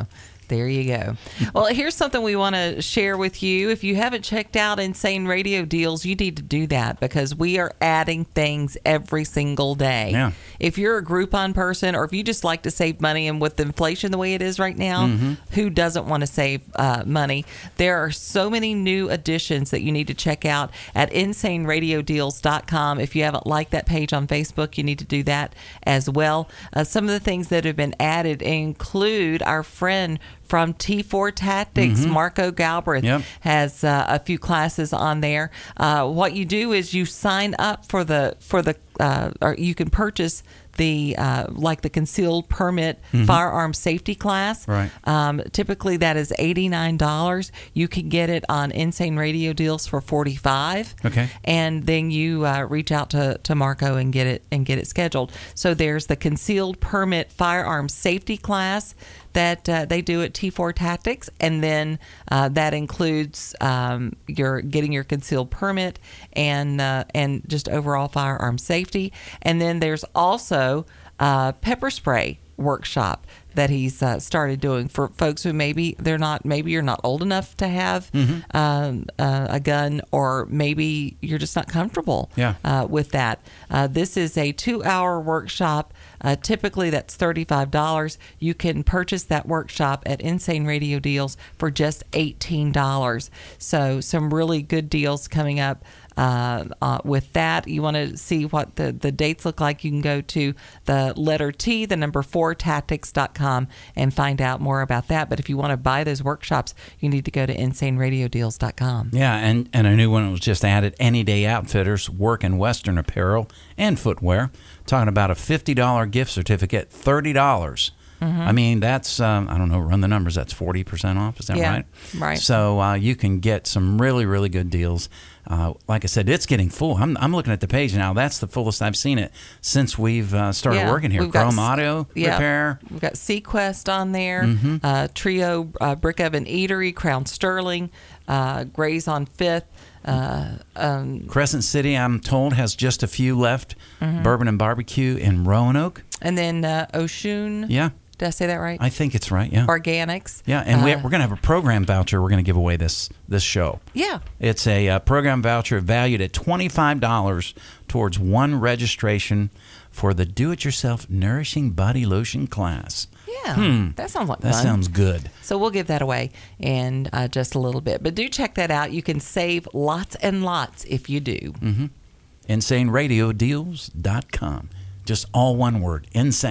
There you go. Well, here's something we want to share with you. If you haven't checked out Insane Radio Deals, you need to do that because we are adding things every single day. Yeah. If you're a Groupon person or if you just like to save money, and with inflation the way it is right now, who doesn't want to save money? There are so many new additions that you need to check out at InsaneRadioDeals.com. If you haven't liked that page on Facebook, you need to do that as well. Some of the things that have been added include our friend from T4 Tactics, Marco Galbraith, has a few classes on there. What you do is you sign up for the or you can purchase the like the concealed permit firearm safety class. Right. Typically that is $89. You can get it on Insane Radio Deals for $45. Okay. And then you reach out to Marco and get it scheduled. So there's the concealed permit firearm safety class that they do at T4 Tactics, and then that includes your getting your concealed permit and just overall firearm safety. And then there's also pepper spray workshop that he's started doing for folks who maybe you're not old enough to have a gun, or maybe you're just not comfortable with that. This is a 2-hour workshop. Typically that's $35. You can purchase that workshop at Insane Radio Deals for just $18. So some really good deals coming up with that. You want to see what the dates look like, you can go to the letter T, the number 4 tactics.com and find out more about that. But if you want to buy those workshops, you need to go to InsaneRadioDeals.com. Yeah, and a new one was just added, Any Day Outfitters, work in Western apparel and footwear. Talking about a $50 gift certificate, $30. I mean, that's, I don't know, run the numbers, that's 40% off, is that right? Right. So you can get some really, really good deals. Like I said, it's getting full. I'm looking at the page now. That's the fullest I've seen it since we've started working here. Chrome Auto Repair. We've got Sequest on there, Trio Brick Oven Eatery, Crown Sterling, Gray's on 5th. Crescent City, I'm told, has just a few left. Bourbon and Barbecue in Roanoke. And then Oshun. Yeah. Did I say that right? I think it's right, yeah. Organics. Yeah, and we're going to have a program voucher we're going to give away this show. Yeah. It's a program voucher valued at $25 towards one registration for the Do-It-Yourself Nourishing Body Lotion class. Yeah, that sounds like fun. That sounds good. So we'll give that away in just a little bit. But do check that out. You can save lots and lots if you do. InsaneRadioDeals.com. Just all one word,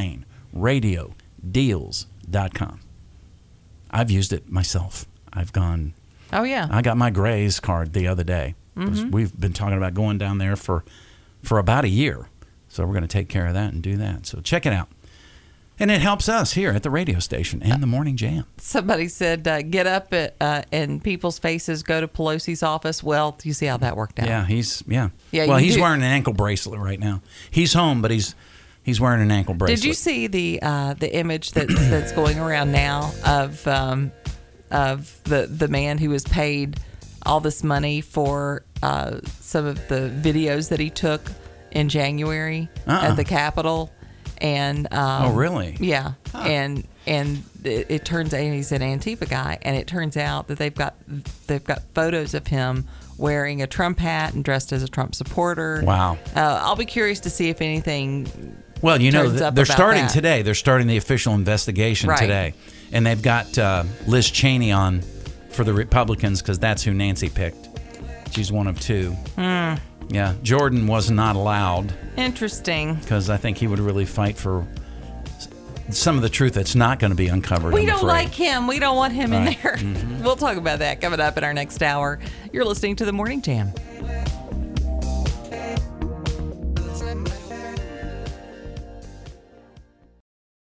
InsaneRadioDeals.com. I've used it myself. I've gone. Oh, yeah. I got my Grays card the other day. We've been talking about going down there for about a year. So we're going to take care of that and do that. So check it out. And it helps us here at the radio station and the Morning Jam. Somebody said, get up in people's faces, go to Pelosi's office. Well, you see how that worked out. Yeah, he's wearing an ankle bracelet right now. He's home, but he's wearing an ankle bracelet. Did you see the image that's going around now of the man who was paid all this money for some of the videos that he took in January at the Capitol? And oh, really? Yeah. And it turns out he's an Antifa guy, and it turns out that they've got photos of him wearing a Trump hat and dressed as a Trump supporter. Wow. I'll be curious to see if anything. Well, they're starting that. today. They're starting the official investigation today, and they've got Liz Cheney on for the Republicans because that's who Nancy picked. She's one of two. Yeah, Jordan was not allowed. Interesting. Because I think he would really fight for some of the truth that's not going to be uncovered. We don't like him. We don't want him in there. Mm-hmm. We'll talk about that coming up in our next hour. You're listening to The Morning Jam.